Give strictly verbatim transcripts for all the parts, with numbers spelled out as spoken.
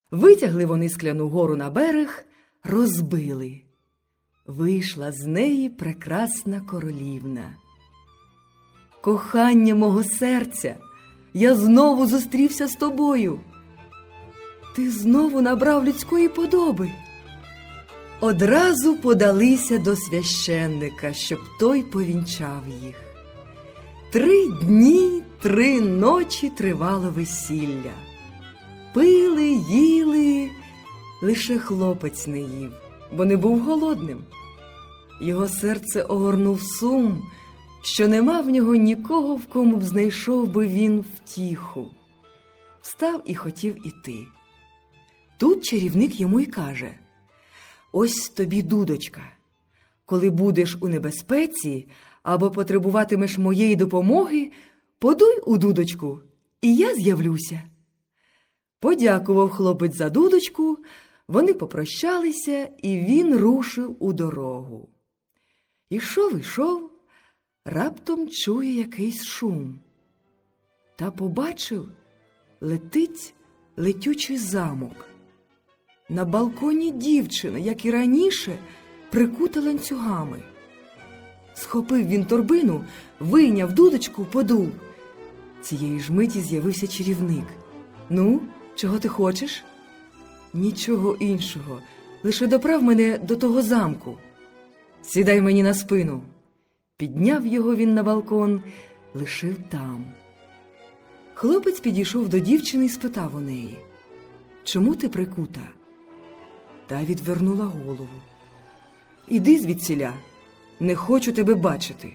Витягли вони скляну гору на берег, розбили. Вийшла з неї прекрасна королівна. Кохання мого серця, я знову зустрівся з тобою. Ти знову набрав людської подоби. Одразу подалися до священника, щоб той повінчав їх. Три дні, три ночі тривало весілля. Пили, їли, лише хлопець не їв, бо не був голодним. Його серце огорнув сум, що нема в нього нікого, в кому б знайшов би він втіху. Встав і хотів іти. Тут чарівник йому й каже: «Ось тобі дудочка. Коли будеш у небезпеці або потребуватимеш моєї допомоги, подуй у дудочку, і я з'явлюся». Подякував хлопець за дудочку, вони попрощалися, і він рушив у дорогу. Ішов, ішов, раптом чує якийсь шум. Та побачив, летить летючий замок. На балконі дівчина, як і раніше, прикута ланцюгами. Схопив він торбину, вийняв дудочку, подув. Цієї ж миті з'явився чарівник. «Ну, чого ти хочеш?» «Нічого іншого, лише доправ мене до того замку. Сідай мені на спину». Підняв його він на балкон, лишив там. Хлопець підійшов до дівчини і спитав у неї: «Чому ти прикута?» Та відвернула голову. «Іди звідсіля, не хочу тебе бачити».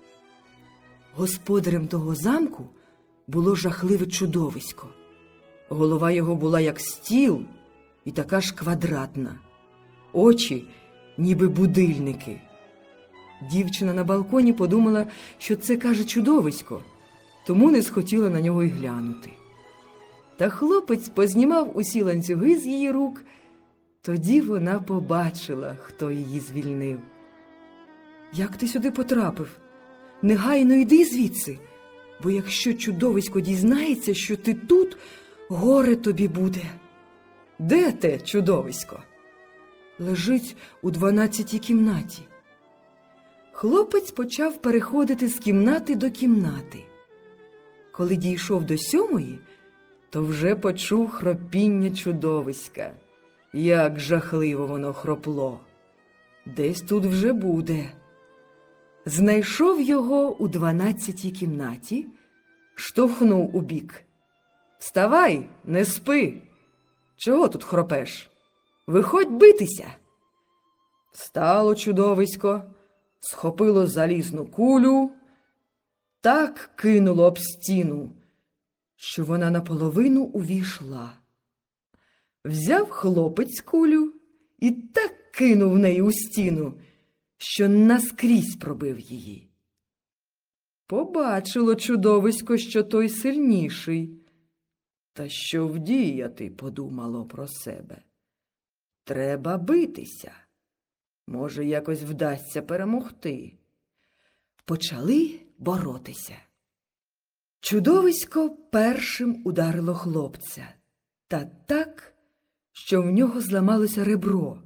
Господарем того замку було жахливе чудовисько. Голова його була як стіл і така ж квадратна. Очі ніби будильники. Дівчина на балконі подумала, що це каже чудовисько, тому не схотіла на нього й глянути. Та хлопець познімав усі ланцюги з її рук. Тоді вона побачила, хто її звільнив. «Як ти сюди потрапив? Негайно йди звідси, бо якщо чудовисько дізнається, що ти тут, горе тобі буде». «Де те чудовисько?» «Лежить у дванадцятій кімнаті». Хлопець почав переходити з кімнати до кімнати. Коли дійшов до сьомої, то вже почув хропіння чудовиська. Як жахливо воно хропло. Десь тут вже буде. Знайшов його у дванадцятій кімнаті, штовхнув убік. «Вставай, не спи! Чого тут хропеш? Виходь битися!» Встало чудовисько, схопило залізну кулю, так кинуло об стіну, що вона наполовину увійшла. Взяв хлопець кулю і так кинув в неї у стіну, що наскрізь пробив її. Побачило чудовисько, що той сильніший. Та що вдіяти, подумало про себе. Треба битися. Може, якось вдасться перемогти. Почали боротися. Чудовисько першим ударило хлопця. Та так, що в нього зламалося ребро.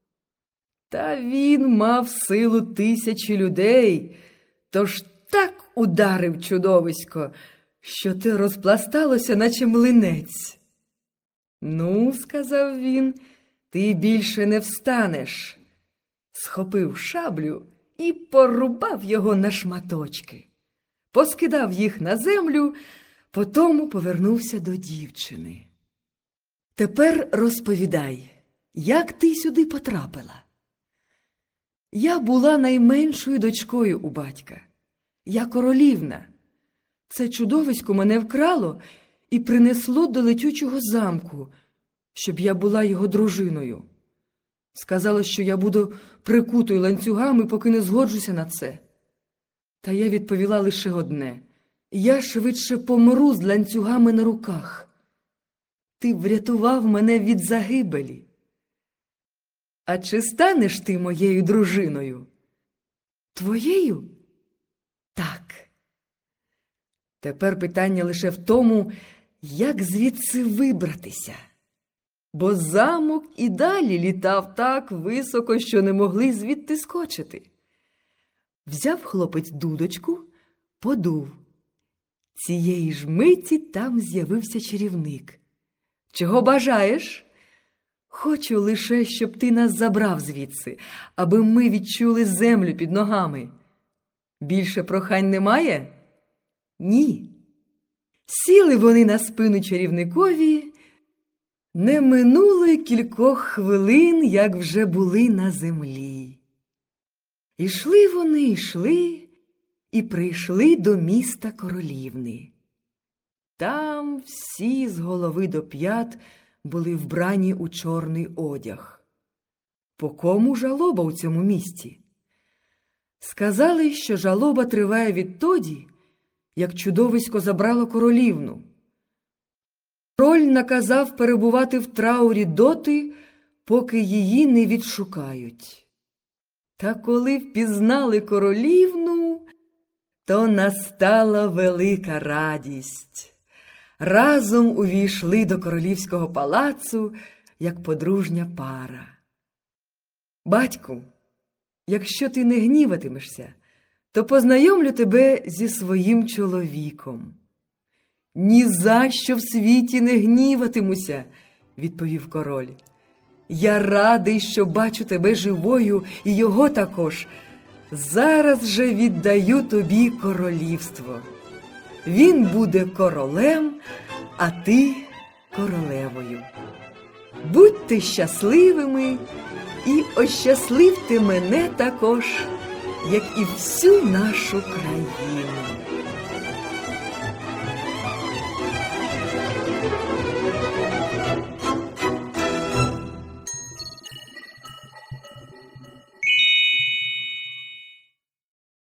Та він мав силу тисячі людей, тож так ударив чудовисько, що те розпласталося, наче млинець. «Ну, — сказав він, — ти більше не встанеш». Схопив шаблю і порубав його на шматочки. Поскидав їх на землю, потому повернувся до дівчини. «Тепер розповідай, як ти сюди потрапила?» «Я була найменшою дочкою у батька. Я королівна. Це чудовисько мене вкрало і принесло до летючого замку, щоб я була його дружиною. Сказала, що я буду прикутою ланцюгами, поки не згоджуся на це. Та я відповіла лише одне: я швидше помру з ланцюгами на руках. Ти врятував мене від загибелі. А чи станеш ти моєю дружиною?» «Твоєю? Так». Тепер питання лише в тому, як звідси вибратися. бо замок і далі літав так високо, що не могли звідти скочити. Взяв хлопець дудочку, подув. Цієї ж миті там з'явився чарівник. «Чого бажаєш?» «Хочу лише, щоб ти нас забрав звідси, аби ми відчули землю під ногами». «Більше прохань немає?» «Ні». Сіли вони на спину чарівникові. Не минуло й кількох хвилин, як вже були на землі. Ішли вони, йшли і прийшли до міста королівни. Там всі з голови до п'ят були вбрані у чорний одяг. По кому жалоба у цьому місті? Сказали, що жалоба триває відтоді, як чудовисько забрало королівну. Король наказав перебувати в траурі доти, поки її не відшукають. Та коли впізнали королівну, то настала велика радість. Разом увійшли до королівського палацу, як подружня пара. «Батьку, якщо ти не гніватимешся, то познайомлю тебе зі своїм чоловіком». «Ні за що в світі не гніватимуся», – відповів король. «Я радий, що бачу тебе живою, і його також. Зараз же віддаю тобі королівство. Він буде королем, а ти королевою. Будьте щасливими і ощасливте мене також, як і всю нашу країну».